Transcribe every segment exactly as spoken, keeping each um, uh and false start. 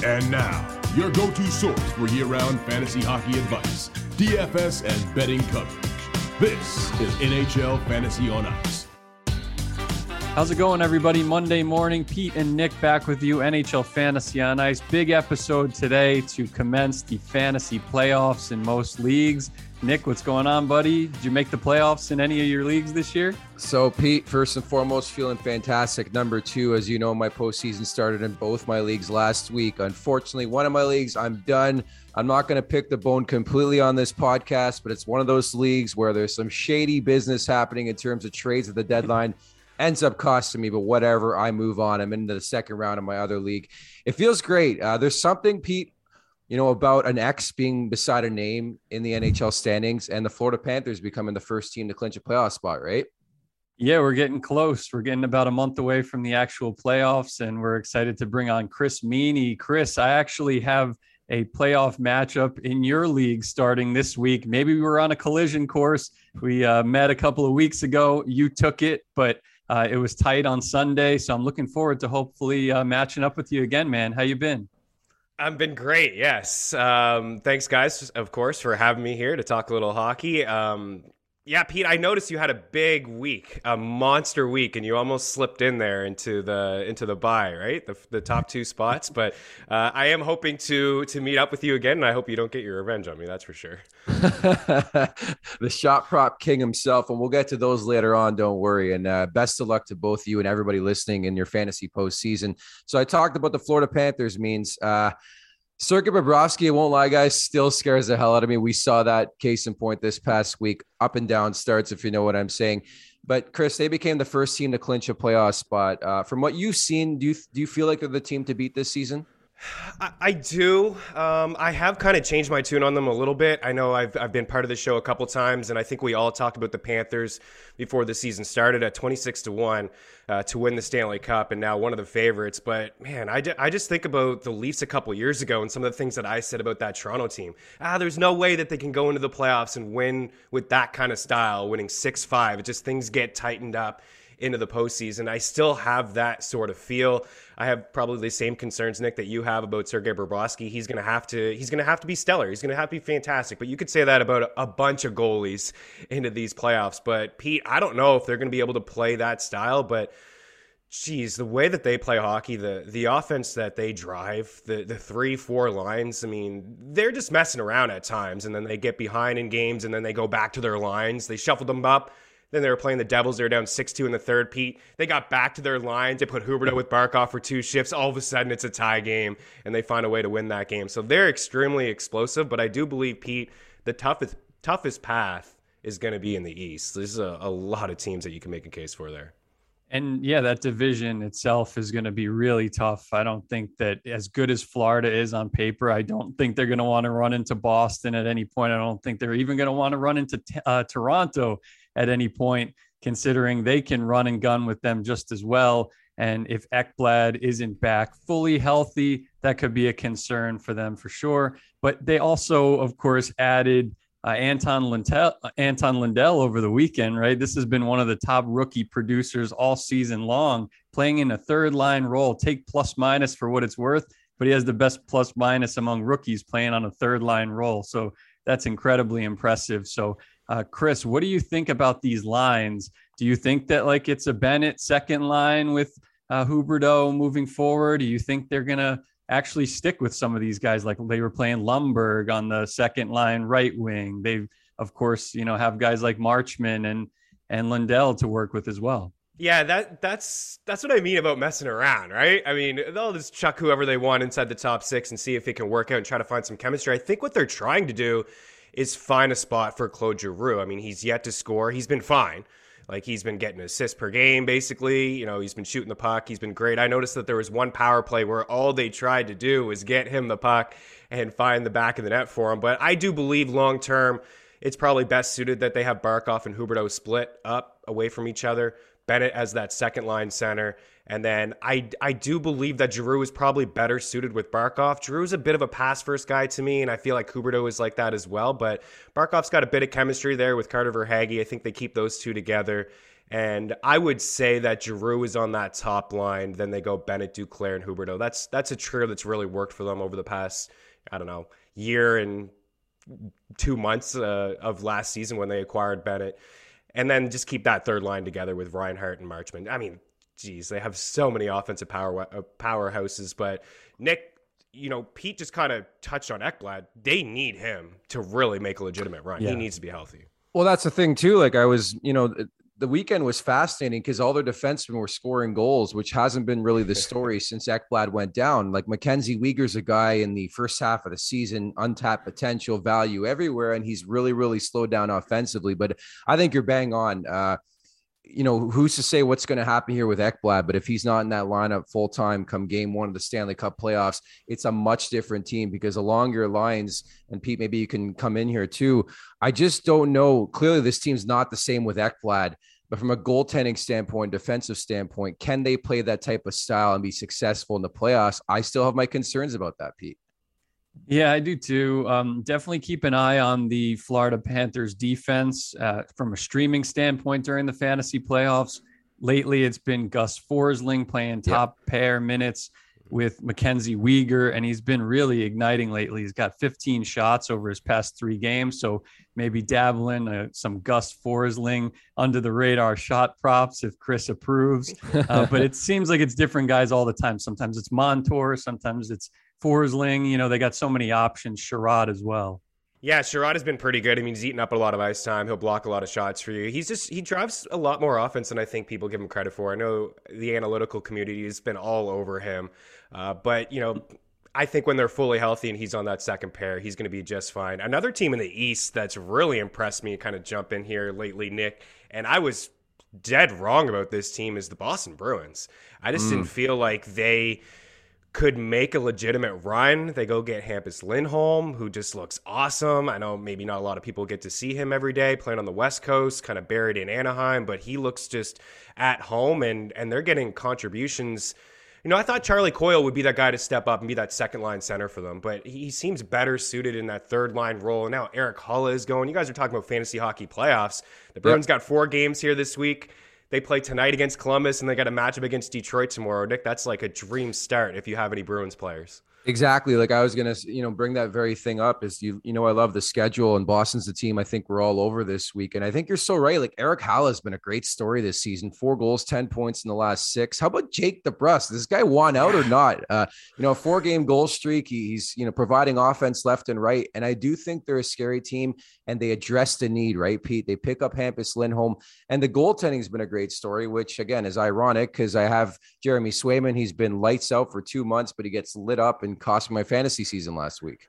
And now, your go-to source for year-round fantasy hockey advice, D F S and betting coverage. This is N H L Fantasy on Ice. How's it going, everybody? Monday morning, Pete and Nick back with you, N H L Fantasy on Ice. Big episode today to commence the fantasy playoffs in most leagues. Nick, what's going on, buddy? Did you make the playoffs in any of your leagues this year? So, Pete, first and foremost, feeling fantastic. Number two, as you know, my postseason started in both my leagues last week. Unfortunately, one of my leagues, I'm done. I'm not going to pick the bone completely on this podcast, but it's one of those leagues where there's some shady business happening in terms of trades at the deadline. Ends up costing me, but whatever, I move on. I'm into the second round of my other league. It feels great. Uh, there's something, Pete, you know, about an X being beside a name in the N H L standings and the Florida Panthers becoming the first team to clinch a playoff spot, right? Yeah, we're getting close. We're getting about a month away from the actual playoffs, and we're excited to bring on Chris Meany. Chris, I actually have a playoff matchup in your league starting this week. Maybe we were on a collision course. We uh, met a couple of weeks ago. You took it, but uh, it was tight on Sunday. So I'm looking forward to hopefully uh, matching up with you again, man. How you been? I've been great, yes. Um, thanks, guys, of course, for having me here to talk a little hockey. Um, yeah, Pete, I noticed you had a big week, a monster week, and you almost slipped in there into the into the bye, right? The, the top two spots. But uh, I am hoping to to meet up with you again, and I hope you don't get your revenge on me. That's for sure. The shot prop king himself, and we'll get to those later on. Don't worry. And uh, best of luck to both you and everybody listening in your fantasy postseason. So I talked about the Florida Panthers means. Uh, Sergei Bobrovsky, I won't lie, guys, still scares the hell out of me. We saw that case in point this past week, up and down starts, if you know what I'm saying. But Chris, they became the first team to clinch a playoff spot. Uh, from what you've seen, do you do you feel like they're the team to beat this season? I, I do. Um, I have kind of changed my tune on them a little bit. I know I've I've been part of the show a couple times, and I think we all talked about the Panthers before the season started at twenty-six to one uh, to win the Stanley Cup, and now one of the favorites. But man, I, I just think about the Leafs a couple years ago and some of the things that I said about that Toronto team. Ah, there's no way that they can go into the playoffs and win with that kind of style, winning six five. It just things get tightened up into the postseason. I still have that sort of feel. I have probably the same concerns, Nick, that you have about Sergei Bobrovsky. He's going to have to, he's going to have to be stellar. He's going to have to be fantastic. But you could say that about a, a bunch of goalies into these playoffs. But Pete, I don't know if they're going to be able to play that style, but geez, the way that they play hockey, the the offense that they drive, the the three, four lines, I mean, they're just messing around at times. And then they get behind in games and then they go back to their lines. They shuffle them up. Then they were playing the Devils. They were down six two in the third, Pete. They got back to their lines. They put Huberdeau with Barkov for two shifts. All of a sudden, it's a tie game, and they find a way to win that game. So they're extremely explosive, but I do believe, Pete, the toughest toughest path is going to be in the East. There's a, a lot of teams that you can make a case for there. And yeah, that division itself is going to be really tough. I don't think that as good as Florida is on paper, I don't think they're going to want to run into Boston at any point. I don't think they're even going to want to run into uh, Toronto at any point, considering they can run and gun with them just as well. And if Ekblad isn't back fully healthy, that could be a concern for them for sure. But they also, of course, added uh, Anton Lindell, Anton Lindell over the weekend, right? This has been one of the top rookie producers all season long, playing in a third line role. Take plus minus for what it's worth, but he has the best plus minus among rookies playing on a third line role. So that's incredibly impressive. So Uh, Chris, what do you think about these lines? Do you think that like it's a Bennett second line with uh, Huberdeau moving forward? Do you think they're going to actually stick with some of these guys? Like they were playing Lumberg on the second line right wing. They, of course, you know, have guys like Marchman and, and Lindell to work with as well. Yeah, that that's that's what I mean about messing around, right? I mean, they'll just chuck whoever they want inside the top six and see if it can work out and try to find some chemistry. I think what they're trying to do is find a spot for Claude Giroux. I mean, he's yet to score. He's been fine. Like, he's been getting assists per game, basically. You know, he's been shooting the puck. He's been great. I noticed that there was one power play where all they tried to do was get him the puck and find the back of the net for him. But I do believe long-term, it's probably best suited that they have Barkov and Huberdeau split up away from each other. Bennett as that second line center. And then I, I do believe that Giroux is probably better suited with Barkov. Giroux's a bit of a pass-first guy to me, and I feel like Huberdeau is like that as well. But Barkov's got a bit of chemistry there with Carter Verhaeghe. I think they keep those two together. And I would say that Giroux is on that top line. Then they go Bennett, Duclair, and Huberdeau. That's that's a trio that's really worked for them over the past, I don't know, year and two months uh, of last season when they acquired Bennett. And then just keep that third line together with Reinhart and Marchment. I mean, geez, they have so many offensive power uh, powerhouses. But Nick, you know, Pete just kind of touched on Ekblad. They need him to really make a legitimate run. Yeah. He needs to be healthy. Well, that's the thing too. Like I was, you know, the weekend was fascinating because all their defensemen were scoring goals, which hasn't been really the story since Ekblad went down. Like Mackenzie Weegar's a guy in the first half of the season, untapped potential, value everywhere, and he's really, really slowed down offensively. But I think you're bang on. Uh, you know, who's to say what's going to happen here with Ekblad? But if he's not in that lineup full time come game one of the Stanley Cup playoffs, it's a much different team because along your lines, and Pete, maybe you can come in here too. I just don't know. Clearly, this team's not the same with Ekblad, but from a goaltending standpoint, defensive standpoint, can they play that type of style and be successful in the playoffs? I still have my concerns about that, Pete. Yeah, I do too. Um, definitely keep an eye on the Florida Panthers defense uh, from a streaming standpoint during the fantasy playoffs. Lately, it's been Gus Forsling playing top yep. pair minutes with Mackenzie Weegar, and he's been really igniting lately. He's got fifteen shots over his past three games, so maybe dabbling uh, some Gus Forsling under the radar shot props if Chris approves. Uh, but it seems like it's different guys all the time. Sometimes it's Montour, sometimes it's Forsling. You know, they got so many options. Sherrod as well. Yeah, Sherrod has been pretty good. I mean, he's eaten up a lot of ice time. He'll block a lot of shots for you. He's just, he drives a lot more offense than I think people give him credit for. I know the analytical community has been all over him. Uh, but, you know, I think when they're fully healthy and he's on that second pair, he's going to be just fine. Another team in the East that's really impressed me, kind of jump in here lately, Nick, and I was dead wrong about this team, is the Boston Bruins. I just mm. didn't feel like they could make a legitimate run. They go get Hampus Lindholm, who just looks awesome. I know maybe not a lot of people get to see him every day playing on the West Coast, kind of buried in Anaheim, but he looks just at home, and and they're getting contributions. You know, I thought Charlie Coyle would be that guy to step up and be that second line center for them, but he seems better suited in that third line role. And now Eric Hulla is going. You guys are talking about fantasy hockey playoffs. The Bruins yep. got four games here this week. They play tonight against Columbus, and they got a matchup against Detroit tomorrow. Nick, that's like a dream start if you have any Bruins players. Exactly. Like I was going to, you know, bring that very thing up is you, you know, I love the schedule, and Boston's the team I think we're all over this week. And I think you're so right. Like Eric Haula has been a great story this season, four goals, ten points in the last six. How about Jake DeBrusk? This guy won out or not? Uh, you know, a four game goal streak. He's, you know, providing offense left and right. And I do think they're a scary team, and they address the need, right, Pete? They pick up Hampus Lindholm, and the goaltending has been a great story, which again is ironic because I have Jeremy Swayman. He's been lights out for two months, but he gets lit up and cost my fantasy season last week.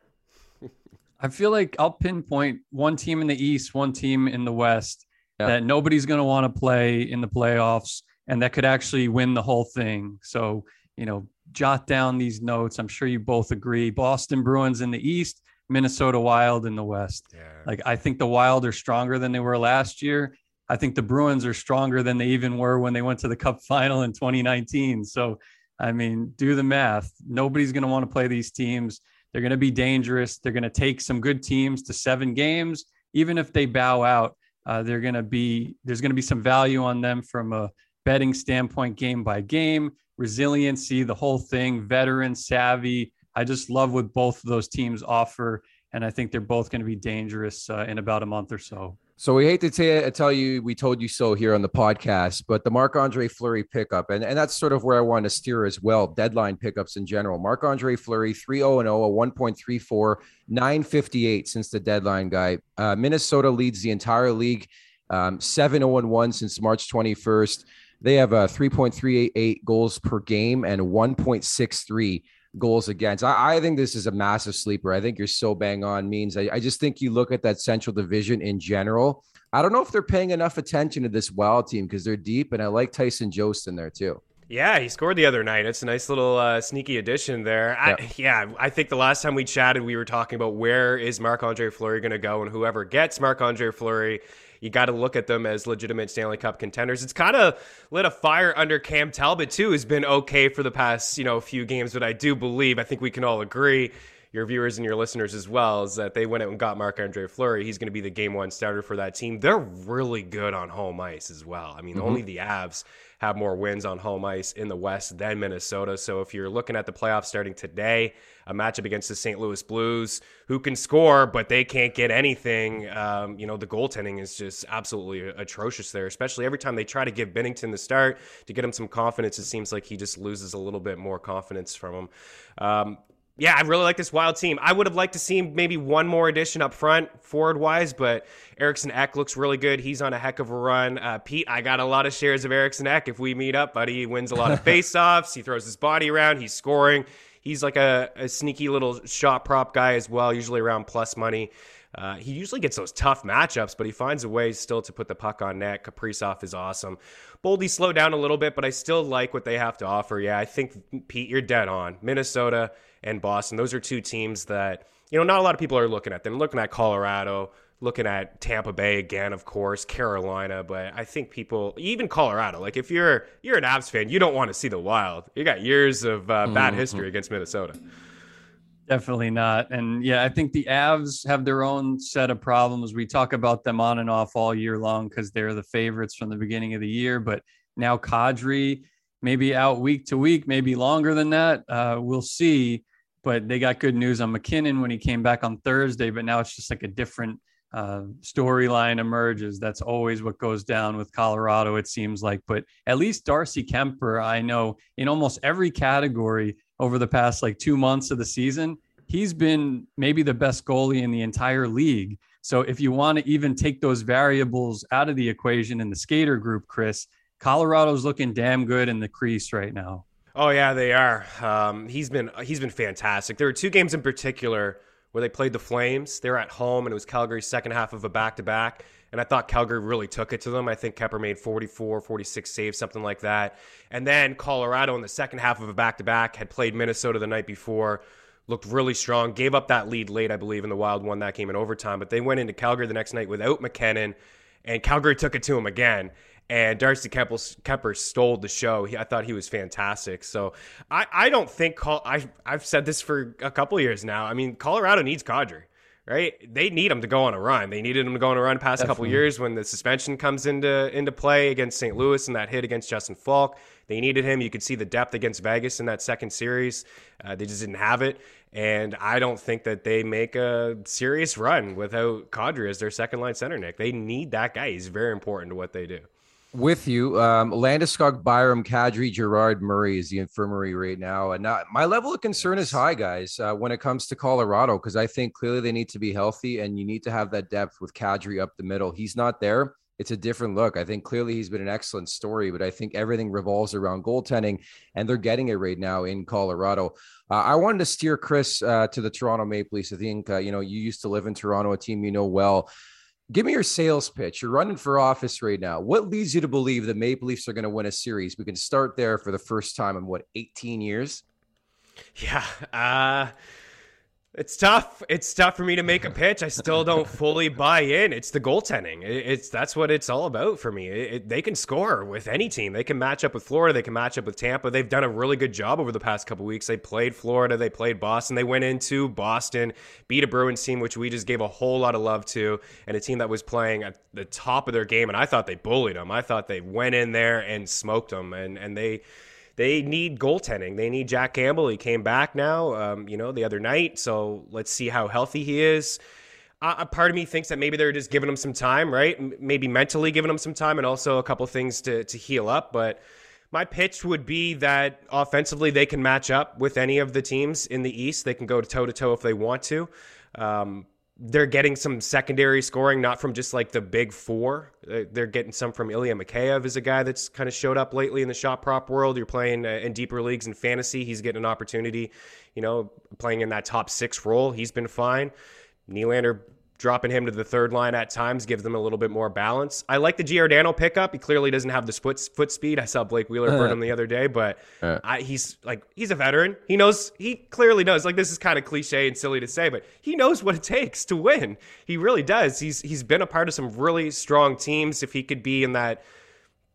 I feel like I'll pinpoint one team in the East, one team in the West yeah. that nobody's going to want to play in the playoffs, and that could actually win the whole thing. So, you know, jot down these notes. I'm sure you both agree. Boston Bruins in the East, Minnesota Wild in the West. Yeah. Like, I think the Wild are stronger than they were last year. I think the Bruins are stronger than they even were when they went to the Cup final in twenty nineteen. So, I mean, do the math. Nobody's going to want to play these teams. They're going to be dangerous. They're going to take some good teams to seven games. Even if they bow out, uh, they're going to be, there's going to be some value on them from a betting standpoint, game by game, resiliency, the whole thing, veteran savvy. I just love what both of those teams offer. And I think they're both going to be dangerous uh, in about a month or so. So we hate to t- tell you, we told you so here on the podcast, but the Marc-Andre Fleury pickup, and, and that's sort of where I want to steer as well, deadline pickups in general. Marc-Andre Fleury, three oh and oh, a one point three four, nine fifty-eight since the deadline guy. Uh, Minnesota leads the entire league, um, seven oh and one since March twenty-first. They have a three point three eight goals per game and one point six three goals against. I, I think this is a massive sleeper. I think you're so bang on means. I, I just think you look at that Central Division in general. I don't know if they're paying enough attention to this Wild team because they're deep, and I like Tyson Jost in there too. Yeah, he scored the other night. It's a nice little uh, sneaky addition there. I, yeah. yeah, I think the last time we chatted, we were talking about where is Marc-Andre Fleury going to go, and whoever gets Marc-Andre Fleury, you got to look at them as legitimate Stanley Cup contenders. It's kind of lit a fire under Cam Talbot too, who's been okay for the past, you know, few games, but I do believe, I think we can all agree, your viewers and your listeners as well, is that they went out and got Marc-Andre Fleury. He's going to be the game one starter for that team. They're really good on home ice as well. I mean, mm-hmm. only the Avs have more wins on home ice in the West than Minnesota. So if you're looking at the playoffs starting today, a matchup against the Saint Louis Blues, who can score, but they can't get anything. Um, you know, the goaltending is just absolutely atrocious there, especially every time they try to give Binnington the start to get him some confidence. It seems like he just loses a little bit more confidence from him. Um, Yeah, I really like this Wild team. I would have liked to see maybe one more addition up front, forward-wise, but Eriksson Ek looks really good. He's on a heck of a run. Uh, Pete, I got a lot of shares of Eriksson Ek. If we meet up, buddy, he wins a lot of face-offs. He throws his body around. He's scoring. He's like a, a sneaky little shot prop guy as well, usually around plus money. Uh, he usually gets those tough matchups, but he finds a way still to put the puck on net. Kaprizov is awesome. Boldy slowed down a little bit, but I still like what they have to offer. Yeah, I think, Pete, you're dead on. Minnesota and Boston, those are two teams that, you know, not a lot of people are looking at them. Looking at Colorado, looking at Tampa Bay again, of course, Carolina, but I think people, even Colorado, like if you're you're an Avs fan, you don't want to see the Wild. You got years of uh, bad mm-hmm. history against Minnesota. Definitely not. And yeah, I think the Avs have their own set of problems. We talk about them on and off all year long because they're the favorites from the beginning of the year, but now Kadri maybe out week to week, maybe longer than that. Uh, we'll see. But they got good news on McKinnon when he came back on Thursday, but now it's just like a different uh, storyline emerges. That's always what goes down with Colorado, it seems like. But at least Darcy Kemper, I know in almost every category over the past like two months of the season, he's been maybe the best goalie in the entire league. So if you want to even take those variables out of the equation in the skater group, Chris, Colorado's looking damn good in the crease right now. Oh yeah, they are. Um, he's been he's been fantastic. There were two games in particular where they played the Flames. They were at home, and it was Calgary's second half of a back-to-back. And I thought Calgary really took it to them. I think Kemper made forty-four, forty-six saves, something like that. And then Colorado in the second half of a back-to-back had played Minnesota the night before, looked really strong, gave up that lead late, I believe, and the Wild won that game in overtime. But they went into Calgary the next night without McKinnon, and Calgary took it to him again. And Darcy Kemper, Kemper stole the show. He, I thought he was fantastic. So I, I don't think Col- I, I've said this for a couple of years now. I mean, Colorado needs Kadri, right? They need him to go on a run. They needed him to go on a run past Definitely. a couple of years when the suspension comes into into play against Saint Louis and that hit against Justin Falk. They needed him. You could see the depth against Vegas in that second series. Uh, they just didn't have it. And I don't think that they make a serious run without Kadri as their second line center, Nick. They need that guy. He's very important to what they do. With you, um, Landeskog, Byram, Kadri, Gerard, Murray is the infirmary right now. And now my level of concern is high, guys, uh, when it comes to Colorado, because I think clearly they need to be healthy and you need to have that depth with Kadri up the middle. He's not there. It's a different look. I think clearly he's been an excellent story, but I think everything revolves around goaltending, and they're getting it right now in Colorado. Uh, I wanted to steer Chris uh, to the Toronto Maple Leafs. I think, uh, you know, you used to live in Toronto, a team you know well. Give me your sales pitch. You're running for office right now. What leads you to believe the Maple Leafs are going to win a series? We can start there for the first time in, what, eighteen years? Yeah, uh, it's tough. It's tough for me to make a pitch. I still don't fully buy in. It's the goaltending. It, it's That's what it's all about for me. It, it, they can score with any team. They can match up with Florida. They can match up with Tampa. They've done a really good job over the past couple weeks. They played Florida. They played Boston. They went into Boston, beat a Bruins team, which we just gave a whole lot of love to, and a team that was playing at the top of their game, and I thought they bullied them. I thought they went in there and smoked them, and, and they... They need goaltending. They need Jack Campbell. He came back now, um, you know, the other night. So let's see how healthy he is. Uh, a part of me thinks that maybe they're just giving him some time, right? M- maybe mentally giving him some time and also a couple things to, to heal up. But my pitch would be that offensively they can match up with any of the teams in the East. They can go toe-to-toe if they want to. Um, They're getting some secondary scoring, not from just like the big four. They're getting some from Ilya Mikheyev, is a guy that's kind of showed up lately in the shot prop world. You're playing in deeper leagues in fantasy. He's getting an opportunity, you know, playing in that top six role. He's been fine. Nylander dropping him to the third line at times gives them a little bit more balance. I like the Giordano pickup. He clearly doesn't have the split foot speed. I saw Blake Wheeler burn him the other day, but uh. I, he's like, he's a veteran. He knows, he clearly knows, like, this is kind of cliche and silly to say, but he knows what it takes to win. He really does. He's, he's been a part of some really strong teams. If he could be in that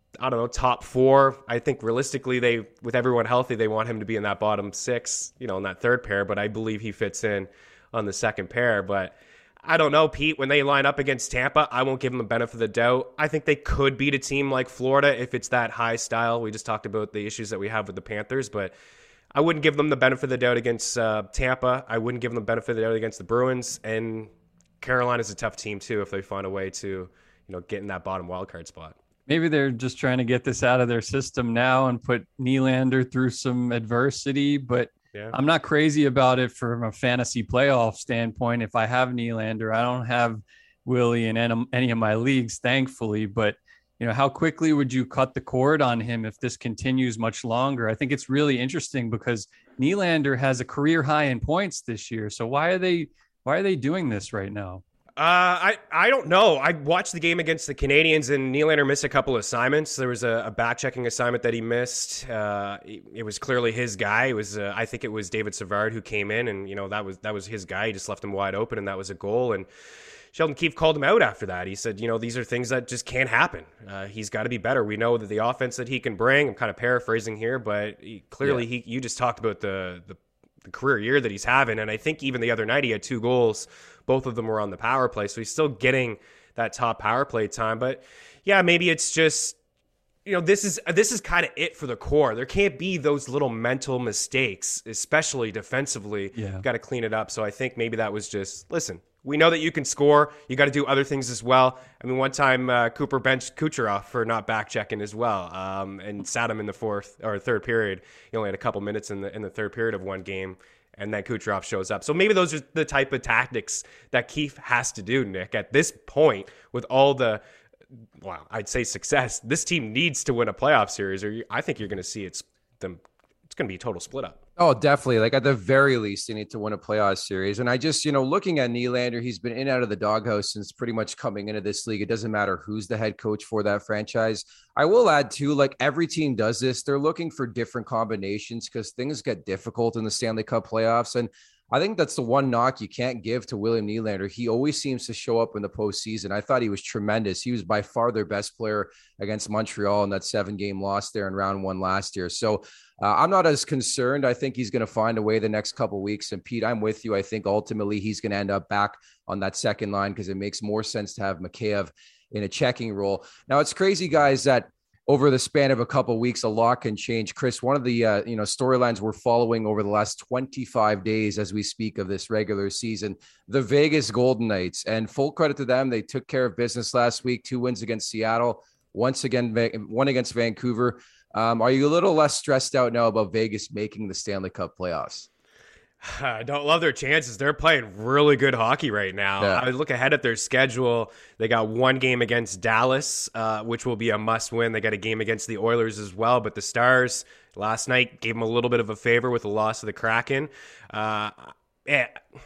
I don't know, top four. I think realistically, they, with everyone healthy, they want him to be in that bottom six, you know, in that third pair. But I believe he fits in on the second pair. But I don't know, Pete, when they line up against Tampa, I won't give them the benefit of the doubt. I think they could beat a team like Florida if it's that high style. We just talked about the issues that we have with the Panthers, but I wouldn't give them the benefit of the doubt against uh, Tampa. I wouldn't give them the benefit of the doubt against the Bruins. And Carolina's a tough team, too, if they find a way to, you know, get in that bottom wildcard spot. Maybe they're just trying to get this out of their system now and put Nylander through some adversity, but yeah. I'm not crazy about it from a fantasy playoff standpoint. If I have Nylander, I don't have Willie in any of my leagues, thankfully, but you know, how quickly would you cut the cord on him if this continues much longer? I think it's really interesting because Nylander has a career high in points this year. So why are they, why are they doing this right now? Uh, I, I don't know. I watched the game against the Canadians, and Nylander missed a couple of assignments. There was a, a back-checking assignment that he missed. Uh, it, it was clearly his guy. It was, uh, I think it was David Savard who came in, and you know that was that was his guy. He just left him wide open, and that was a goal. And Sheldon Keefe called him out after that. He said, you know, these are things that just can't happen. Uh, he's got to be better. We know that the offense that he can bring. I'm kind of paraphrasing here, but he, clearly, yeah. he you just talked about the the. the career year that he's having. And I think even the other night he had two goals. Both of them were on the power play. So he's still getting that top power play time. But yeah, maybe it's just, you know, this is, this is kind of it for the core. There can't be those little mental mistakes, especially defensively. Yeah. Got to clean it up. So I think maybe that was just, listen, we know that you can score. You got to do other things as well. I mean, one time uh, Cooper benched Kucherov for not back checking as well, um, and sat him in the fourth or third period. He only had a couple minutes in the in the third period of one game, and then Kucherov shows up. So maybe those are the type of tactics that Keefe has to do, Nick. At this point, with all the, well, I'd say success, this team needs to win a playoff series, or I think you're going to see it's them. It's going to be a total split up. Oh, definitely. Like at the very least, they need to win a playoff series. And I just, you know, looking at Nylander, he's been in and out of the doghouse since pretty much coming into this league. It doesn't matter who's the head coach for that franchise. I will add too, like every team does this. They're looking for different combinations because things get difficult in the Stanley Cup playoffs. And I think that's the one knock you can't give to William Nylander. He always seems to show up in the postseason. I thought he was tremendous. He was by far their best player against Montreal in that seven game loss there in round one last year. So uh, I'm not as concerned. I think he's going to find a way the next couple of weeks. And Pete, I'm with you. I think ultimately he's going to end up back on that second line because it makes more sense to have Mikheyev in a checking role. Now it's crazy, guys, that over the span of a couple of weeks, a lot can change. Chris, one of the uh, you know storylines we're following over the last twenty-five days as we speak of this regular season, the Vegas Golden Knights. And full credit to them. They took care of business last week, two wins against Seattle, once again, one against Vancouver. Um, are you a little less stressed out now about Vegas making the Stanley Cup playoffs? I don't love their chances. They're playing really good hockey right now. Yeah. I look ahead at their schedule. They got one game against Dallas, uh, which will be a must win. They got a game against the Oilers as well. But the Stars last night gave them a little bit of a favor with the loss of the Kraken. Uh, yeah.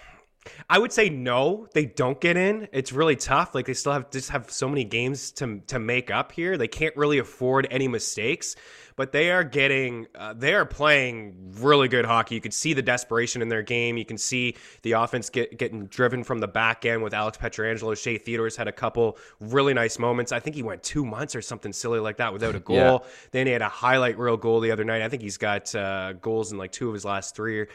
I would say no, they don't get in. It's really tough. Like they still have just have so many games to to make up here. They can't really afford any mistakes, but they are getting, uh, they are playing really good hockey. You can see the desperation in their game. You can see the offense get, getting driven from the back end with Alex Pietrangelo. Shea Theodore's had a couple really nice moments. I think he went two months or something silly like that without a goal. Yeah. Then he had a highlight reel goal the other night. I think he's got uh, goals in like two of his last three.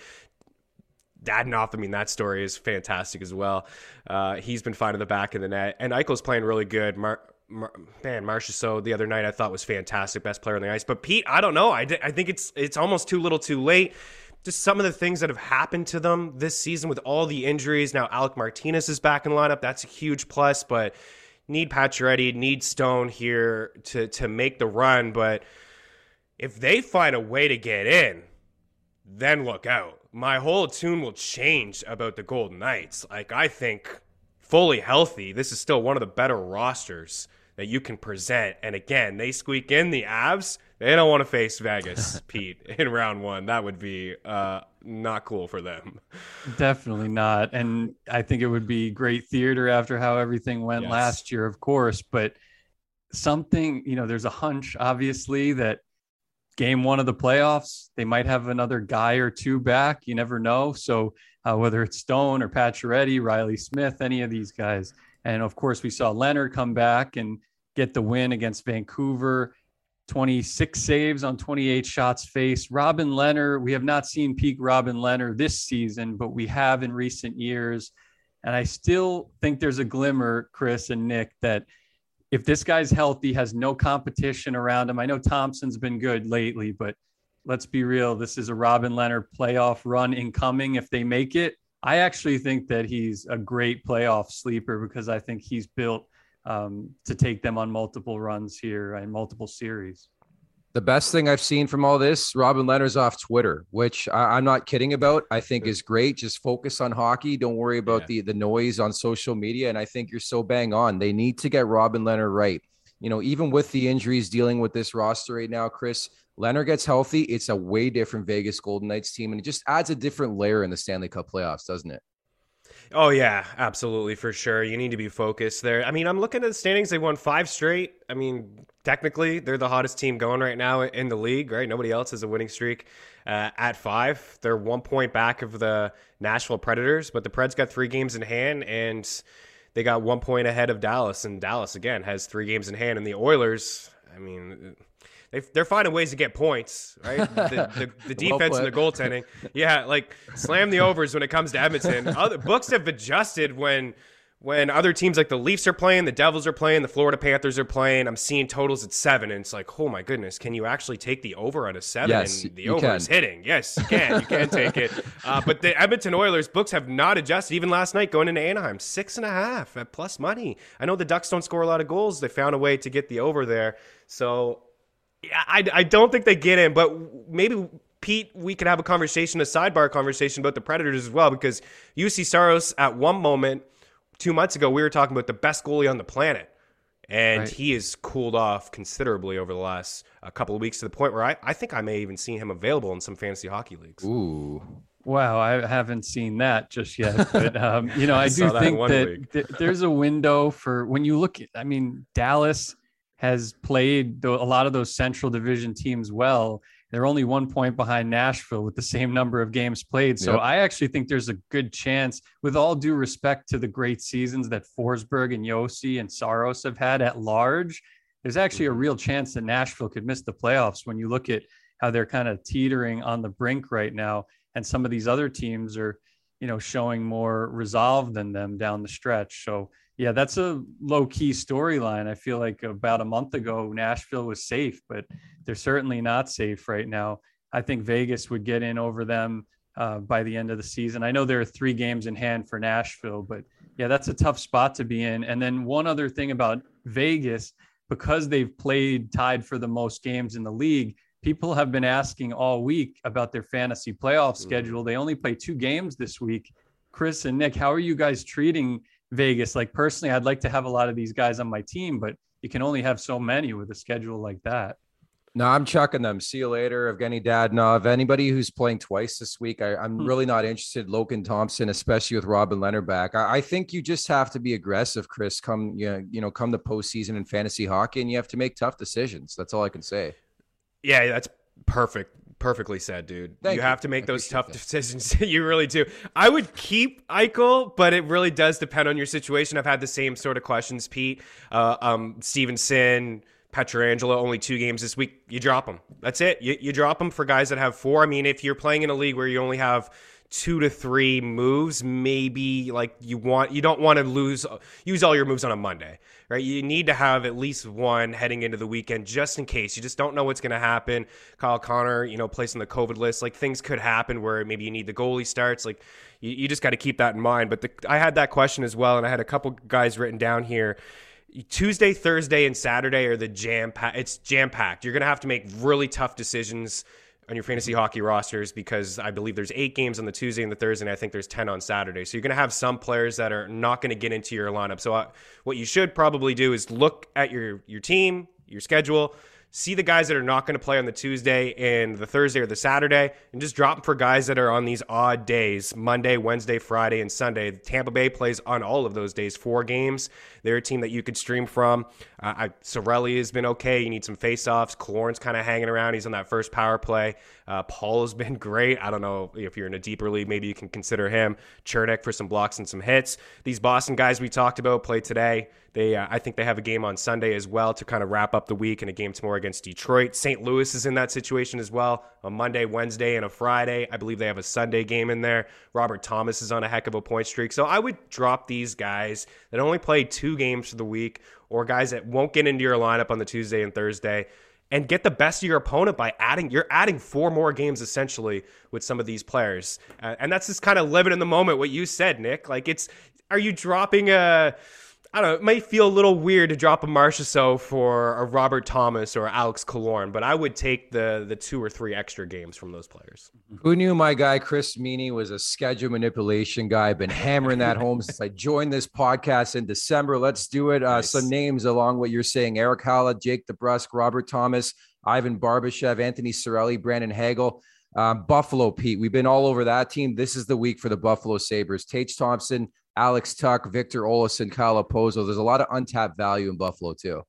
Dadonov, I mean, that story is fantastic as well. Uh, he's been fine in the back of the net. And Eichel's playing really good. Mar- Mar- man, Marchessault the other night I thought was fantastic. Best player on the ice. But Pete, I don't know. I, d- I think it's it's almost too little too late. Just some of the things that have happened to them this season with all the injuries. Now Alec Martinez is back in the lineup. That's a huge plus. But need Pacioretty, need Stone here to, to make the run. But if they find a way to get in, then look out. My whole tune will change about the Golden Knights. Like, I think fully healthy, this is still one of the better rosters that you can present. And again, they squeak in the Avs. They don't want to face Vegas, Pete, in round one. That would be uh, not cool for them. Definitely not. And I think it would be great theater after how everything went yes. last year, of course. But something, you know, there's a hunch, obviously, that game one of the playoffs, they might have another guy or two back. You never know. So uh, whether it's Stone or Pacioretty, Riley Smith, any of these guys. And of course, we saw Leonard come back and get the win against Vancouver. twenty-six saves on twenty-eight shots faced. Robin Lehner, we have not seen peak Robin Lehner this season, but we have in recent years. And I still think there's a glimmer, Chris and Nick, that if this guy's healthy, has no competition around him. I know Thompson's been good lately, but let's be real. This is a Robin Lehner playoff run incoming. If they make it, I actually think that he's a great playoff sleeper because I think he's built um, to take them on multiple runs here and multiple series. The best thing I've seen from all this, Robin Lehner's off Twitter, which I, I'm not kidding about. I think is great. Just focus on hockey. Don't worry about yeah. the, the noise on social media. And I think you're so bang on. They need to get Robin Lehner right. You know, even with the injuries dealing with this roster right now, Chris, Lehner gets healthy. It's a way different Vegas Golden Knights team. And it just adds a different layer in the Stanley Cup playoffs, doesn't it? Oh, yeah, absolutely, for sure. You need to be focused there. I mean, I'm looking at the standings. They won five straight. I mean, technically, they're the hottest team going right now in the league, right? Nobody else has a winning streak uh, at five. They're one point back of the Nashville Predators, but the Preds got three games in hand, and they got one point ahead of Dallas. And Dallas, again, has three games in hand. And the Oilers, I mean... They, they're finding ways to get points, right? The, the, the defense well and the goaltending. Yeah, like slam the overs when it comes to Edmonton. Other books have adjusted when when other teams like the Leafs are playing, the Devils are playing, the Florida Panthers are playing. I'm seeing totals at seven, and it's like, oh my goodness, can you actually take the over at a seven? Yes, and the you over can. is hitting. Yes, you can. You can take it. Uh, but the Edmonton Oilers books have not adjusted. Even last night going into Anaheim, six and a half at plus money. I know the Ducks don't score a lot of goals. They found a way to get the over there. So. Yeah, I, I don't think they get in, but maybe, Pete, we could have a conversation, a sidebar conversation about the Predators as well, because U C Saros, at one moment, two months ago, we were talking about the best goalie on the planet, and right. he has cooled off considerably over the last uh, couple of weeks to the point where I, I think I may even seen him available in some fantasy hockey leagues. Ooh. Wow, I haven't seen that just yet. But, um, you know, I, I do that think that week. th- there's a window for when you look at, I mean, Dallas has played a lot of those Central Division teams well. They're only one point behind Nashville with the same number of games played. So yep. I actually think there's a good chance, with all due respect to the great seasons that Forsberg and Yossi and Saros have had at large, there's actually a real chance that Nashville could miss the playoffs when you look at how they're kind of teetering on the brink right now. And some of these other teams are, you know, showing more resolve than them down the stretch. So yeah, that's a low-key storyline. I feel like about a month ago, Nashville was safe, but they're certainly not safe right now. I think Vegas would get in over them uh, by the end of the season. I know there are three games in hand for Nashville, but yeah, that's a tough spot to be in. And then one other thing about Vegas, because they've played tied for the most games in the league, people have been asking all week about their fantasy playoff schedule. They only play two games this week. Chris and Nick, how are you guys treating Vegas? Like, personally, I'd like to have a lot of these guys on my team, but you can only have so many with a schedule like that. No, I'm chucking them. See you later. Evgeny Dadonov. Anybody who's playing twice this week, I, I'm really not interested. Logan Thompson, especially with Robin Lehner back. I, I think you just have to be aggressive, Chris. Come, you know, you know, come the postseason in fantasy hockey, and you have to make tough decisions. That's all I can say. Yeah, that's perfect. Perfectly said, dude. Thank you you. have to make I those tough that. decisions. You really do. I would keep Eichel, but it really does depend on your situation. I've had the same sort of questions, Pete. Uh, um, Stevenson, Pietrangelo, only two games this week. You drop them. That's it. You, you drop them for guys that have four. I mean, if you're playing in a league where you only have two to three moves, maybe like you want, you don't want to lose, use all your moves on a Monday, right? You need to have at least one heading into the weekend just in case. You just don't know what's going to happen. Kyle Connor, you know, placed on the COVID list, like things could happen where maybe you need the goalie starts. Like you, you just got to keep that in mind. But the, I had that question as well, and I had a couple guys written down here. Tuesday, Thursday, and Saturday are the jam packed. It's jam packed. You're going to have to make really tough decisions on your fantasy hockey rosters because I believe there's eight games on the Tuesday and the Thursday, and I think there's ten on Saturday. So you're going to have some players that are not going to get into your lineup. So uh, what you should probably do is look at your your team, your schedule, see the guys that are not going to play on the Tuesday and the Thursday or the Saturday, and just drop them for guys that are on these odd days, Monday, Wednesday, Friday, and Sunday. Tampa Bay plays on all of those days, four games. They're a team that you could stream from. Uh, I, Sorelli has been okay. You need some faceoffs. Killorn's kind of hanging around. He's on that first power play. Uh, Paul has been great. I don't know if you're in a deeper league, maybe you can consider him. Chernik for some blocks and some hits. These Boston guys we talked about play today. They, uh, I think they have a game on Sunday as well to kind of wrap up the week, and a game tomorrow against Detroit. Saint Louis is in that situation as well. On Monday, Wednesday, and a Friday. I believe they have a Sunday game in there. Robert Thomas is on a heck of a point streak. So I would drop these guys that only play two games for the week, or guys that won't get into your lineup on the Tuesday and Thursday, and get the best of your opponent by adding, you're adding four more games essentially with some of these players. Uh, and that's just kind of living in the moment, what you said, Nick. Like, it's, are you dropping a, I don't know, it might feel a little weird to drop a Marchessault for a Robert Thomas or Alex Killorn, but I would take the the two or three extra games from those players. Who knew my guy Chris Meany was a schedule manipulation guy? I've been hammering that home since I joined this podcast in December. Let's do it. Uh, Nice. Some names along what you're saying: Eric Halla, Jake DeBrusk, Robert Thomas, Ivan Barbashev, Anthony Cirelli, Brandon Hagel, um, Buffalo Pete. We've been all over that team. This is the week for the Buffalo Sabres. Tage Thompson, Alex Tuck, Victor Olofsson, Kyle Opozo. There's a lot of untapped value in Buffalo too.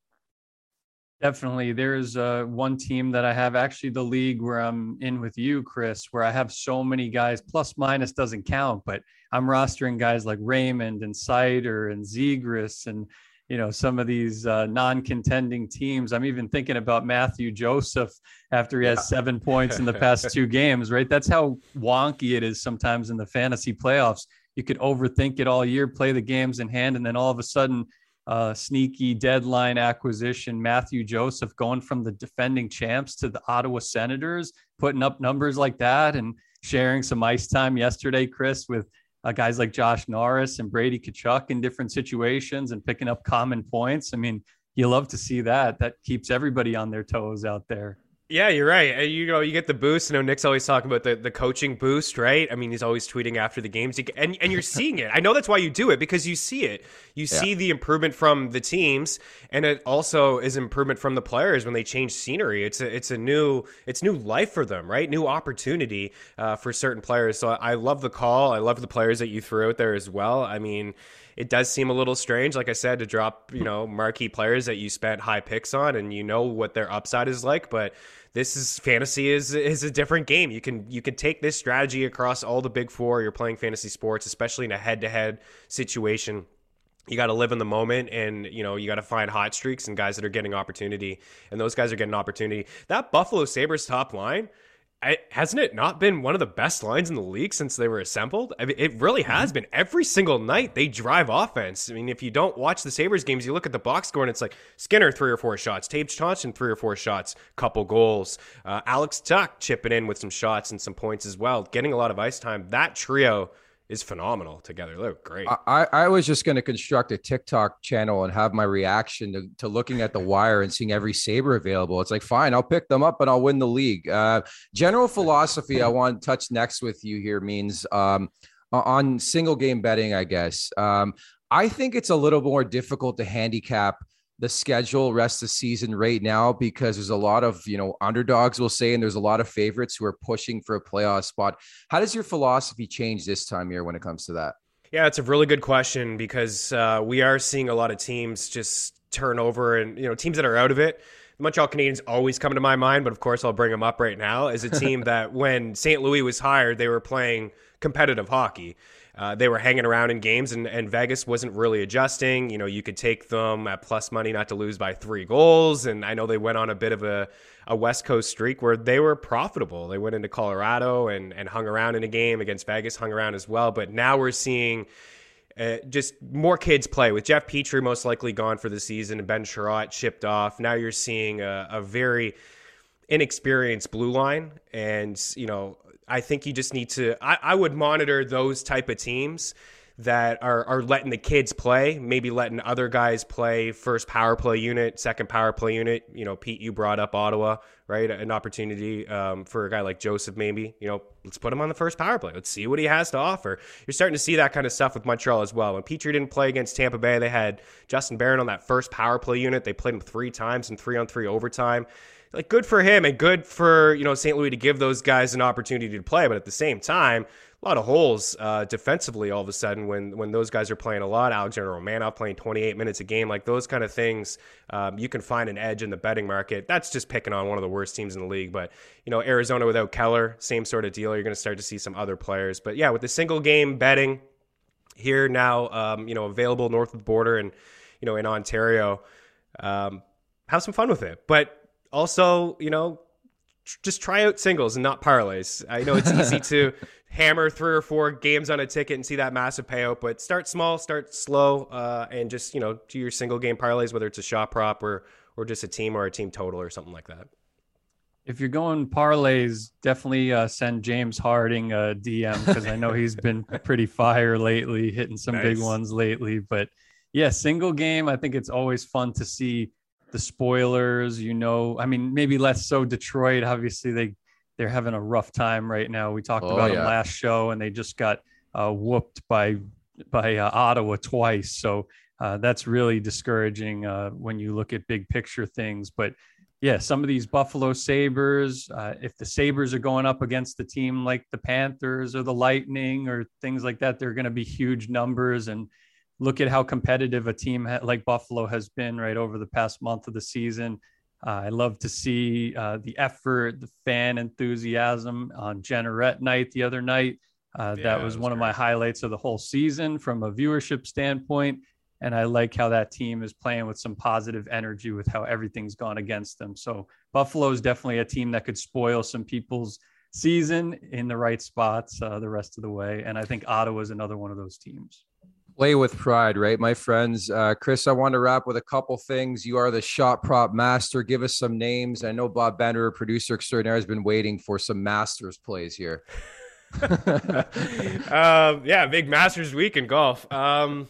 Definitely. There's uh, one team that I have, actually the league where I'm in with you, Chris, where I have so many guys, plus minus doesn't count, but I'm rostering guys like Raymond and Sider and Zegras and, you know, some of these uh, non-contending teams. I'm even thinking about Matthew Joseph after he has yeah. seven points in the past two games, right? That's how wonky it is sometimes in the fantasy playoffs. You could overthink it all year, play the games in hand, and then all of a sudden, uh, sneaky deadline acquisition, Matthew Joseph going from the defending champs to the Ottawa Senators, putting up numbers like that and sharing some ice time yesterday, Chris, with uh, guys like Josh Norris and Brady Tkachuk in different situations and picking up common points. I mean, you love to see that. That keeps everybody on their toes out there. Yeah, you're right. You know, you get the boost. I know Nick's always talking about the, the coaching boost, right? I mean, he's always tweeting after the games. And, and you're seeing it. I know that's why you do it, because you see it. You yeah. see the improvement from the teams, and it also is improvement from the players when they change scenery. It's a, it's a new it's new life for them, right? New opportunity uh, for certain players. So I love the call. I love the players that you threw out there as well. I mean, it does seem a little strange, like I said, to drop, you know, marquee players that you spent high picks on and you know what their upside is like, but this is fantasy is is a different game. You can you can take this strategy across all the big four. You're playing fantasy sports, especially in a head-to-head situation. You got to live in the moment, and you know you got to find hot streaks and guys that are getting opportunity, and those guys are getting opportunity. That Buffalo Sabres top line, I, hasn't it not been one of the best lines in the league since they were assembled? I mean, it really has been. Every single night they drive offense. I mean, if you don't watch the Sabres games, you look at the box score and it's like Skinner, three or four shots. Tage Thompson, three or four shots, couple goals. Uh, Alex Tuck chipping in with some shots and some points as well, getting a lot of ice time. That trio is phenomenal together. They look great. I, I was just going to construct a TikTok channel and have my reaction to, to looking at the wire and seeing every Sabre available. It's like, fine, I'll pick them up and I'll win the league. Uh, general philosophy I want to touch next with you here means um, on single game betting, I guess. Um, I think it's a little more difficult to handicap the schedule rest of the season right now, because there's a lot of, you know, underdogs, we'll say, and there's a lot of favorites who are pushing for a playoff spot. How does your philosophy change this time here when it comes to that? Yeah, it's a really good question, because uh, we are seeing a lot of teams just turn over, and, you know, teams that are out of it. The Montreal Canadiens always come to my mind, but of course I'll bring them up right now as a team that when Saint Louis was hired, they were playing competitive hockey. Uh, they were hanging around in games, and, and Vegas wasn't really adjusting. You know, you could take them at plus money not to lose by three goals. And I know they went on a bit of a, a West Coast streak where they were profitable. They went into Colorado and, and hung around in a game against Vegas, hung around as well. But now we're seeing uh, just more kids play, with Jeff Petrie most likely gone for the season and Ben Sherratt shipped off. Now you're seeing a, a very inexperienced blue line, and, you know, I think you just need to, I, I would monitor those type of teams that are, are letting the kids play, maybe letting other guys play first power play unit, second power play unit. You know, Pete, you brought up Ottawa, right? An opportunity um, for a guy like Joseph, maybe, you know, let's put him on the first power play. Let's see what he has to offer. You're starting to see that kind of stuff with Montreal as well. When Petrie didn't play against Tampa Bay, they had Justin Barron on that first power play unit. They played him three times in three on three overtime. Like, good for him and good for, you know, Saint Louis to give those guys an opportunity to play. But at the same time, a lot of holes uh, defensively all of a sudden when when those guys are playing a lot. Alexander Romanov playing twenty-eight minutes a game, like those kind of things, um, you can find an edge in the betting market. That's just picking on one of the worst teams in the league. But, you know, Arizona without Keller, same sort of deal. You're going to start to see some other players. But, yeah, with the single game betting here now, um, you know, available north of the border and, you know, in Ontario. Um, have some fun with it, but also, you know, tr- just try out singles and not parlays. I know it's easy to hammer three or four games on a ticket and see that massive payout, but start small, start slow, uh, and just, you know, do your single game parlays, whether it's a shot prop or, or just a team or a team total or something like that. If you're going parlays, definitely uh, send James Harding a D M, because I know he's been pretty fire lately, hitting some Nice. big ones lately. But yeah, single game, I think it's always fun to see the spoilers, you know, I mean, maybe less so Detroit. Obviously, they, they're having a rough time right now. We talked Oh, about yeah. them last show, and they just got uh, whooped by, by uh, Ottawa twice. So uh, that's really discouraging uh, when you look at big picture things. But yeah, some of these Buffalo Sabres, uh, if the Sabres are going up against a team like the Panthers or the Lightning or things like that, they're going to be huge numbers. And look at how competitive a team ha- like Buffalo has been right over the past month of the season. Uh, I love to see uh, the effort, the fan enthusiasm on Jenneret night the other night. Uh, Yeah, that was, that was one of my great. highlights of the whole season from a viewership standpoint. And I like how that team is playing with some positive energy with how everything's gone against them. So Buffalo is definitely a team that could spoil some people's season in the right spots uh, the rest of the way. And I think Ottawa is another one of those teams. Play with pride, right, my friends? Uh, Chris, I want to wrap with a couple things. You are the shot prop master. Give us some names. I know Bob Bender, producer extraordinaire, has been waiting for some Masters plays here. um, yeah, big Masters week in golf. Um,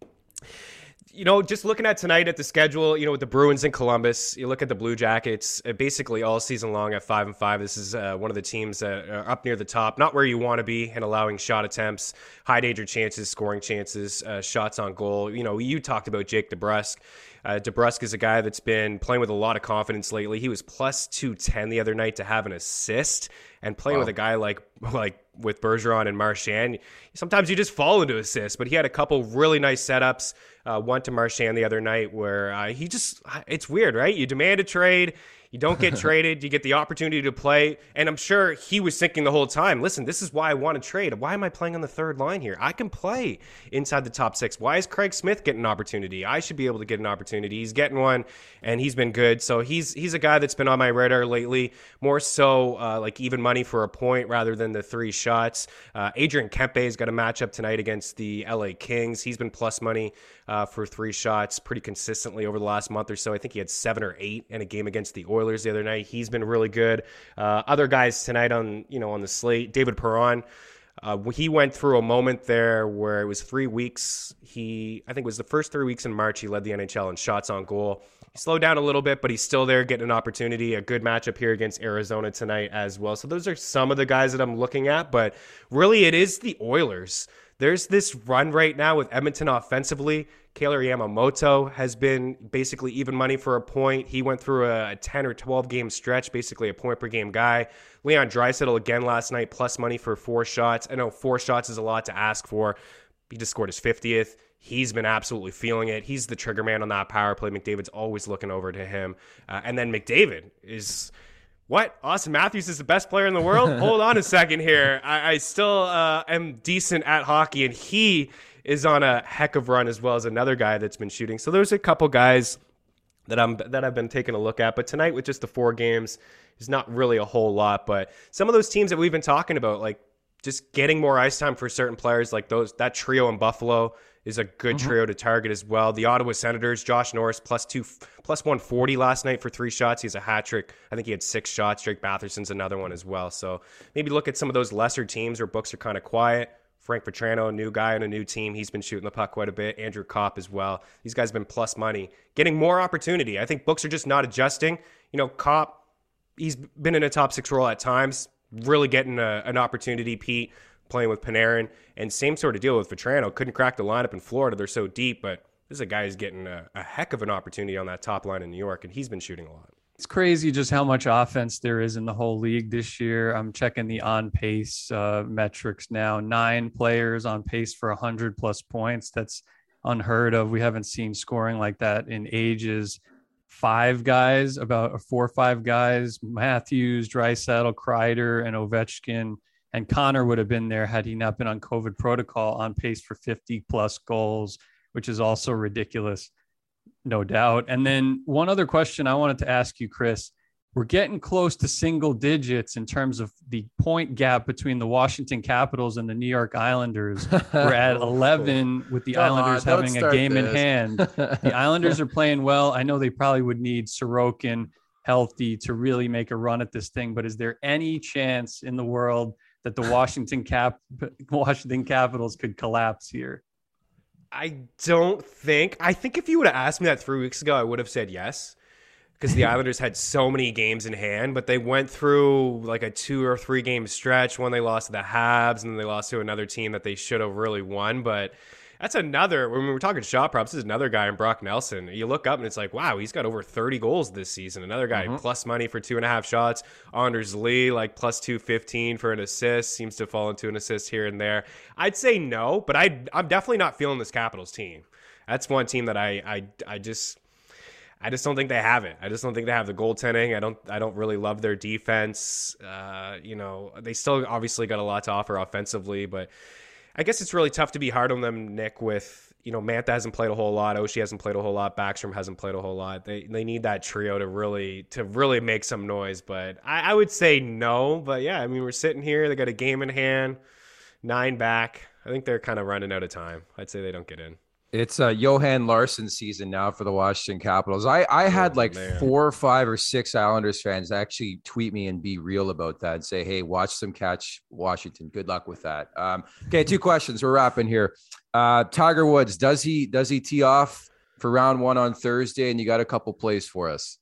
you know, just looking at tonight at the schedule, you know, with the Bruins in Columbus, you look at the Blue Jackets, uh, basically all season long at five and five. This is uh, one of the teams that are up near the top, not where you want to be, and allowing shot attempts, high danger chances, scoring chances, uh, shots on goal. You know, you talked about Jake DeBrusk. Uh, DeBrusk is a guy that's been playing with a lot of confidence lately. He was plus two ten the other night to have an assist, and playing Wow. with a guy like like with Bergeron and Marchand, sometimes you just fall into assists. But he had a couple really nice setups. Uh, one to Marchand the other night where uh, he just, it's weird, right? You demand a trade. You don't get traded. You get the opportunity to play. And I'm sure he was thinking the whole time, listen, this is why I want to trade. Why am I playing on the third line here? I can play inside the top six. Why is Craig Smith getting an opportunity? I should be able to get an opportunity. He's getting one, and he's been good. So he's he's a guy that's been on my radar lately, more so uh, like even money for a point rather than the three shots. Uh, Adrian Kempe's got a matchup tonight against the L A Kings. He's been plus money uh, for three shots pretty consistently over the last month or so. I think he had seven or eight in a game against the Oilers the other night. He's been really good. Uh, other guys tonight on, you know, on the slate, David Perron, uh, he went through a moment there where it was three weeks. He, I think it was the first three weeks in March, he led the N H L in shots on goal. He slowed down a little bit, but he's still there getting an opportunity. A good matchup here against Arizona tonight as well. So those are some of the guys that I'm looking at, but really it is the Oilers. There's this run right now with Edmonton offensively. Kailer Yamamoto has been basically even money for a point. He went through a ten or twelve game stretch, basically a point per game guy. Leon Draisaitl again last night, plus money for four shots. I know four shots is a lot to ask for. He just scored his fiftieth. He's been absolutely feeling it. He's the trigger man on that power play. McDavid's always looking over to him. Uh, and then McDavid is... What? Austin Matthews is the best player in the world? Hold on a second here. I, I still uh, am decent at hockey, and he is on a heck of run as well as another guy that's been shooting. So there's a couple guys that I'm that I've been taking a look at. But tonight with just the four games is not really a whole lot. But some of those teams that we've been talking about, like just getting more ice time for certain players, like those that trio in Buffalo is a good Mm-hmm. trio to target as well. The Ottawa Senators, Josh Norris, plus two, plus one forty last night for three shots. He has a hat trick. I think he had six shots. Drake Batherson's another one as well. So maybe look at some of those lesser teams where books are kind of quiet. Frank Vetrano, a new guy on a new team. He's been shooting the puck quite a bit. Andrew Kopp as well. These guys have been plus money, getting more opportunity. I think books are just not adjusting. You know, Kopp, he's been in a top six role at times, really getting a, an opportunity, Pete, playing with Panarin. And same sort of deal with Vetrano. Couldn't crack the lineup in Florida. They're so deep, but this is a guy who's getting a, a heck of an opportunity on that top line in New York, and he's been shooting a lot. It's crazy just how much offense there is in the whole league this year. I'm checking the on pace uh, metrics now. Nine players on pace for one hundred plus points. That's unheard of. We haven't seen scoring like that in ages. Five guys, about four or five guys, Matthews, Draisaitl, Kreider, and Ovechkin. And Connor would have been there had he not been on COVID protocol, on pace for fifty plus goals, which is also ridiculous. No doubt. And then one other question I wanted to ask you, Chris. We're getting close to single digits in terms of the point gap between the Washington Capitals and the New York Islanders. We're at eleven with the Come Islanders on, don't having a start game this. in hand. The Islanders are playing well. I know they probably would need Sorokin healthy to really make a run at this thing, but is there any chance in the world that the Washington Cap Washington Capitals could collapse here? I don't think. I think if you would have asked me that three weeks ago, I would have said yes. Because the Islanders had so many games in hand, but they went through like a two or three game stretch. One they lost to the Habs, and then they lost to another team that they should have really won. But that's another, when we were talking shot props, this is another guy in Brock Nelson. You look up and it's like, wow, he's got over thirty goals this season. Another guy mm-hmm. plus money for two and a half shots. Anders Lee, like plus two fifteen for an assist, seems to fall into an assist here and there. I'd say no, but I, I'm definitely not feeling this Capitals team. That's one team that I, I, I just... I just don't think they have it. I just don't think they have the goaltending. I don't I don't really love their defense. Uh, you know, they still obviously got a lot to offer offensively, but I guess it's really tough to be hard on them, Nick, with, you know, Mantha hasn't played a whole lot, Oshie hasn't played a whole lot, Backstrom hasn't played a whole lot. They they need that trio to really to really make some noise. But I, I would say no. But yeah, I mean, we're sitting here, they got a game in hand, nine back. I think they're kind of running out of time. I'd say they don't get in. It's a Johan Larsson season now for the Washington Capitals. I, I had oh, like man. four or five or six Islanders fans actually tweet me and be real about that and say, hey, watch them catch Washington. Good luck with that. Um, okay, two questions. We're wrapping here. Uh, Tiger Woods, does he does he tee off for round one on Thursday? And you got a couple plays for us.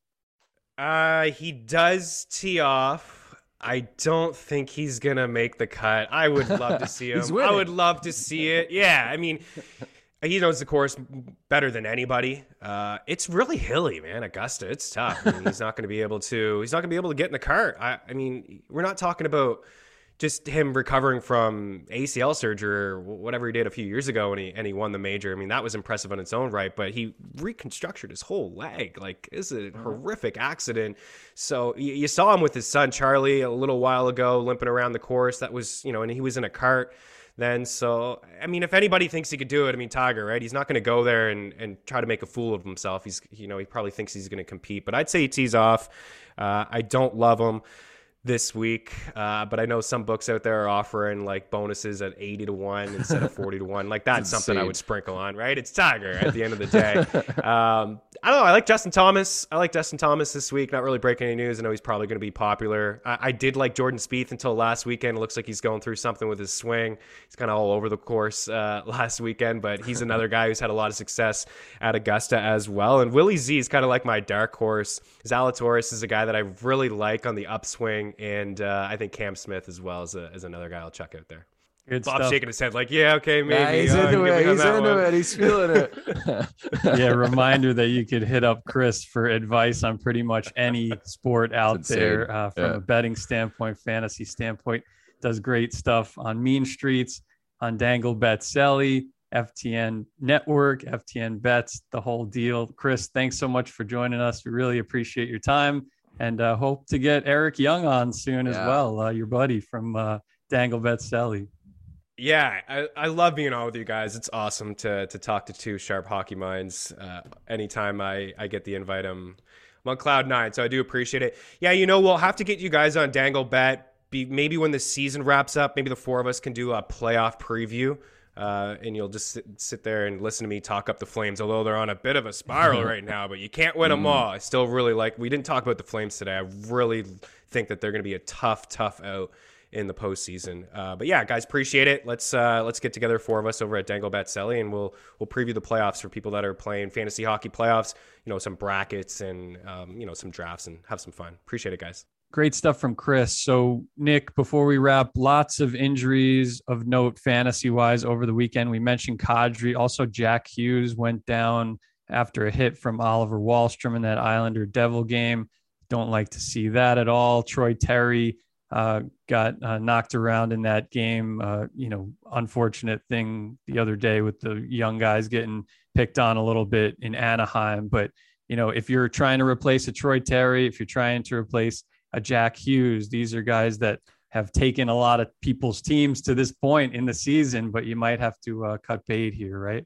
Uh, he does tee off. I don't think he's going to make the cut. I would love to see him. I would love to see it. Yeah, I mean... He knows the course better than anybody. Uh, it's really hilly, man. Augusta, it's tough. I mean, he's not going to be able to. He's not going to be able to get in the cart. I, I mean, we're not talking about just him recovering from A C L surgery or whatever he did a few years ago, and he and he won the major. I mean, that was impressive on its own right. But he reconstructed his whole leg. Like, it's a horrific accident. So you, you saw him with his son Charlie a little while ago, limping around the course. That was, you know, and he was in a cart then. So, I mean, if anybody thinks he could do it, I mean, Tiger, right? He's not going to go there and, and try to make a fool of himself. He's, you know, he probably thinks he's going to compete, but I'd say he tees off. Uh, I don't love him this week, uh, but I know some books out there are offering like bonuses at eighty to one instead of forty to one. Like, that's something I would sprinkle on, right? It's Tiger at the end of the day. um, I don't know. I like Justin Thomas. I like Justin Thomas this week. Not really breaking any news. I know he's probably going to be popular. I, I did like Jordan Spieth until last weekend. It looks like he's going through something with his swing. He's kind of all over the course uh, last weekend, but he's another guy who's had a lot of success at Augusta as well. And Willie Z is kind of like my dark horse. Zalatoris is a guy that I really like on the upswing. And uh, I think Cam Smith as well as, a, as another guy I'll check out there. Good Bob's stuff. shaking his head like, yeah, okay, maybe. Yeah, he's uh, into it. He's into one. it. He's feeling it. Yeah, reminder that you could hit up Chris for advice on pretty much any sport out there uh, from yeah. a betting standpoint, fantasy standpoint. Does great stuff on Mean Streets, on Dangle Bet Selly, F T N Network, F T N Bets, the whole deal. Chris, thanks so much for joining us. We really appreciate your time, and uh, hope to get Eric Young on soon as yeah. well, uh, your buddy from uh, Dangle Bet Selly. Yeah, I, I love being on with you guys. It's awesome to to talk to two sharp hockey minds. Uh, anytime I, I get the invite, I'm, I'm on cloud nine, so I do appreciate it. Yeah, you know, we'll have to get you guys on Dangle Bet. Be, maybe when the season wraps up, maybe the four of us can do a playoff preview, uh, and you'll just sit, sit there and listen to me talk up the Flames, although they're on a bit of a spiral right now, but you can't win them all. I still really like – we didn't talk about the Flames today. I really think that they're going to be a tough, tough out in the postseason. Uh, but yeah, guys, appreciate it. Let's uh, let's get together, four of us over at Dangle Bet Selly, and we'll we'll preview the playoffs for people that are playing fantasy hockey playoffs. You know, some brackets and um, you know, some drafts, and have some fun. Appreciate it, guys. Great stuff from Chris. So, Nick, before we wrap, lots of injuries of note fantasy wise over the weekend. We mentioned Kadri. Also, Jack Hughes went down after a hit from Oliver Wahlstrom in that Islander Devil game. Don't like to see that at all. Troy Terry Uh, got uh, knocked around in that game. Uh, you know, unfortunate thing the other day with the young guys getting picked on a little bit in Anaheim. But, you know, if you're trying to replace a Troy Terry, if you're trying to replace a Jack Hughes, these are guys that have taken a lot of people's teams to this point in the season, but you might have to uh, cut bait here, right?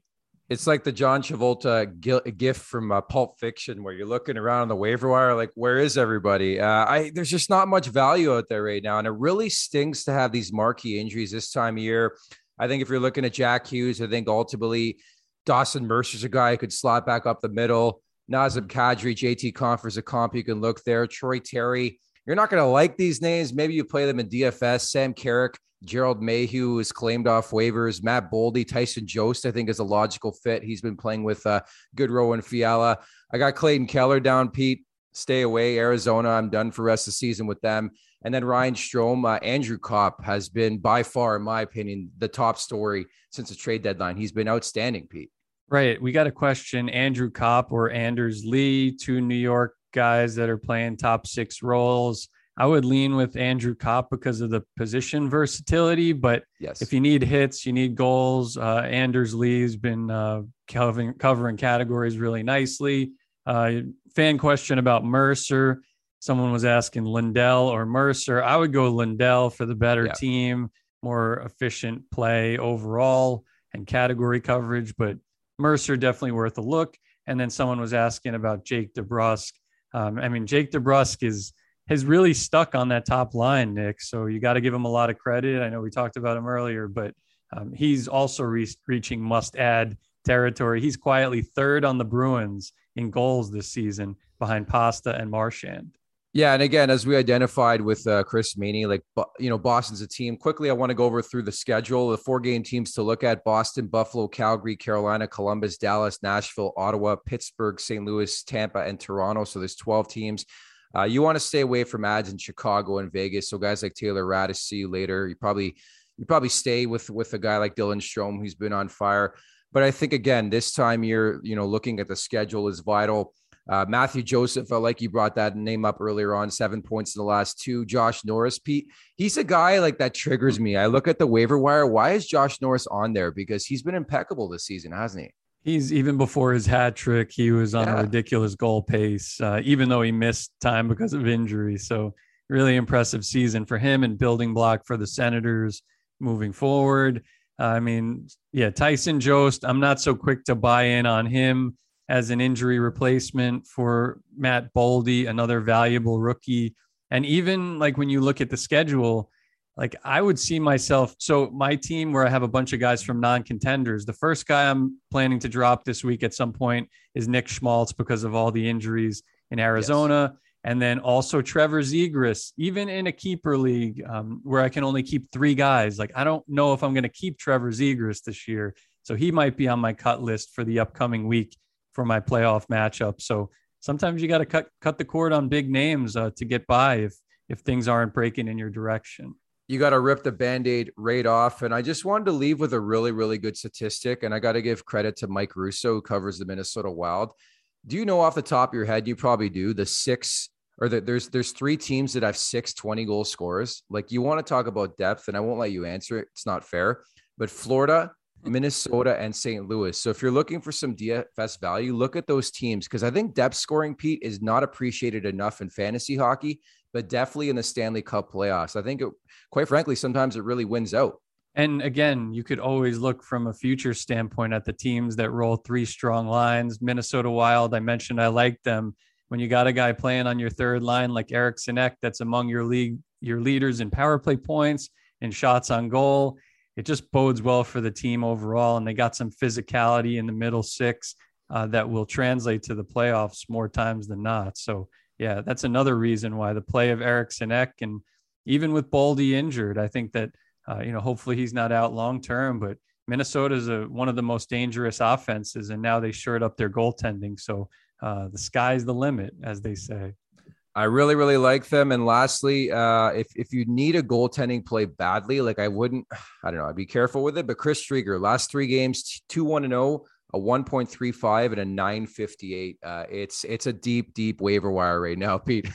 It's like the John Travolta gift from uh, Pulp Fiction, where you're looking around on the waiver wire, like, where is everybody? Uh, I there's just not much value out there right now, and it really stings to have these marquee injuries this time of year. I think if you're looking at Jack Hughes, I think ultimately Dawson Mercer's a guy who could slot back up the middle. Nazem Kadri, J T Confer's a comp you can look there. Troy Terry. You're not going to like these names. Maybe you play them in D F S. Sam Carrick, Gerald Mayhew is claimed off waivers. Matt Boldy, Tyson Jost, I think is a logical fit. He's been playing with uh, Goodrow and Fiala. I got Clayton Keller down, Pete. Stay away. Arizona, I'm done for the rest of the season with them. And then Ryan Strome, uh, Andrew Kopp has been by far, in my opinion, the top story since the trade deadline. He's been outstanding, Pete. Right. We got a question, Andrew Kopp or Anders Lee, two New York guys that are playing top six roles. I would lean with Andrew Kopp because of the position versatility, but yes, if you need hits, you need goals. Uh, Anders Lee's been uh, covering, covering categories really nicely. Uh, fan question about Mercer. Someone was asking Lindell or Mercer. I would go Lindell for the better yeah. team, more efficient play overall and category coverage, but Mercer definitely worth a look. And then someone was asking about Jake DeBrusk. Um, I mean, Jake DeBrusk is has really stuck on that top line, Nick. So you got to give him a lot of credit. I know we talked about him earlier, but um, he's also re- reaching must-add territory. He's quietly third on the Bruins in goals this season behind Pasta and Marchand. Yeah, and again, as we identified with uh, Chris Meany, like, you know, Boston's a team. Quickly, I want to go over through the schedule. The four-game teams to look at: Boston, Buffalo, Calgary, Carolina, Columbus, Dallas, Nashville, Ottawa, Pittsburgh, Saint Louis, Tampa, and Toronto. So there's twelve teams. Uh, you want to stay away from ads in Chicago and Vegas. So guys like Taylor Raddysh, see you later. You probably you probably stay with with a guy like Dylan Strome, who's been on fire. But I think, again, this time you're, you know, looking at the schedule is vital. Uh, Matthew Joseph, I like you brought that name up earlier on, seven points in the last two. Josh Norris, Pete, he's a guy like that triggers me. I look at the waiver wire. Why is Josh Norris on there? Because he's been impeccable this season, hasn't he? He's even before his hat trick, he was on yeah. a ridiculous goal pace, uh, even though he missed time because of injury. So really impressive season for him and building block for the Senators moving forward. Uh, I mean, yeah, Tyson Jost, I'm not so quick to buy in on him as an injury replacement for Matt Boldy, another valuable rookie. And even like when you look at the schedule, like I would see myself. So my team where I have a bunch of guys from non-contenders, the first guy I'm planning to drop this week at some point is Nick Schmaltz because of all the injuries in Arizona. Yes. And then also Trevor Zegras, even in a keeper league um, where I can only keep three guys. Like, I don't know if I'm going to keep Trevor Zegras this year. So he might be on my cut list for the upcoming week for my playoff matchup. So sometimes you got to cut cut the cord on big names uh, to get by if if things aren't breaking in your direction. You got to rip the Band-Aid right off. And I just wanted to leave with a really, really good statistic. And I got to give credit to Mike Russo, who covers the Minnesota Wild. Do you know off the top of your head, you probably do, the six or the, there's there's three teams that have six twenty-goal scorers. Like, you want to talk about depth, and I won't let you answer it. It's not fair. But Florida, Minnesota, and Saint Louis. So if you're looking for some D F S value, look at those teams, because I think depth scoring, Pete, is not appreciated enough in fantasy hockey, but definitely in the Stanley Cup playoffs. I think, it, quite frankly, sometimes it really wins out. And again, you could always look from a future standpoint at the teams that roll three strong lines. Minnesota Wild, I mentioned I like them. When you got a guy playing on your third line like Eriksson Ek, that's among your league, your leaders in power play points and shots on goal, it just bodes well for the team overall. And they got some physicality in the middle six uh, that will translate to the playoffs more times than not. So yeah, that's another reason why the play of Eriksson Ek, and even with Boldy injured, I think that, uh, you know, hopefully he's not out long-term, but Minnesota is a, one of the most dangerous offenses, and now they shored up their goaltending. So uh, the sky's the limit, as they say. I really, really like them. And lastly, uh, if, if you need a goaltending play badly, like I wouldn't, I don't know, I'd be careful with it, but Chris Striegler, last three games, two one and oh, a one point three five and a nine fifty-eight. Uh, it's, it's a deep, deep waiver wire right now, Pete.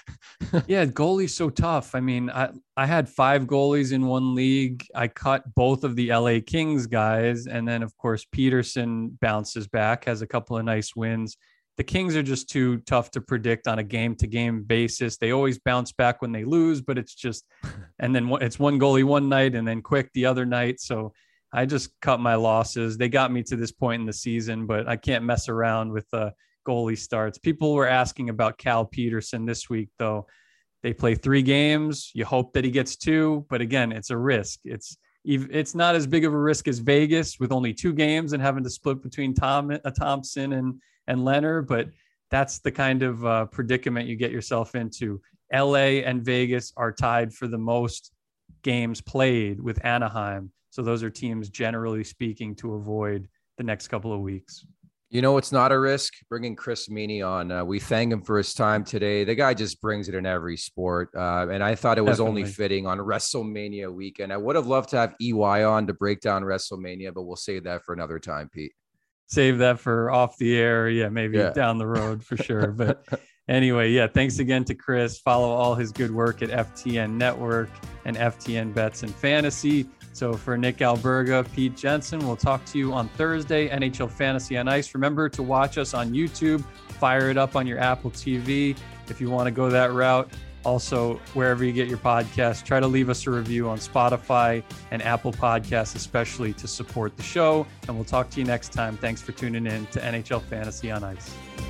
Yeah. Goalie's so tough. I mean, I, I had five goalies in one league. I cut both of the L A Kings guys. And then of course, Peterson bounces back, has a couple of nice wins. The Kings are just too tough to predict on a game to game basis. They always bounce back when they lose, but it's just, and then it's one goalie one night and then quick the other night. So I just cut my losses. They got me to this point in the season, but I can't mess around with uh, goalie starts. People were asking about Cal Peterson this week, though. They play three games. You hope that he gets two, but again, it's a risk. It's it's not as big of a risk as Vegas with only two games and having to split between Tom uh, Thompson and and Leonard, but that's the kind of uh, predicament you get yourself into. L A and Vegas are tied for the most games played with Anaheim. So those are teams, generally speaking, to avoid the next couple of weeks. You know, it's not a risk bringing Chris Meany on. Uh, we thank him for his time today. The guy just brings it in every sport. Uh, and I thought it was Definitely. only fitting on WrestleMania weekend. I would have loved to have E Y on to break down WrestleMania, but we'll save that for another time, Pete. Save that for off the air. Yeah, maybe yeah. down the road for sure. But anyway, yeah, thanks again to Chris. Follow all his good work at F T N Network and F T N Bets and Fantasy. So for Nick Alberga, Pete Jensen, we'll talk to you on Thursday, N H L Fantasy on Ice. Remember to watch us on YouTube. Fire it up on your Apple T V if you want to go that route. Also, wherever you get your podcasts, try to leave us a review on Spotify and Apple Podcasts, especially to support the show. And we'll talk to you next time. Thanks for tuning in to N H L Fantasy on Ice.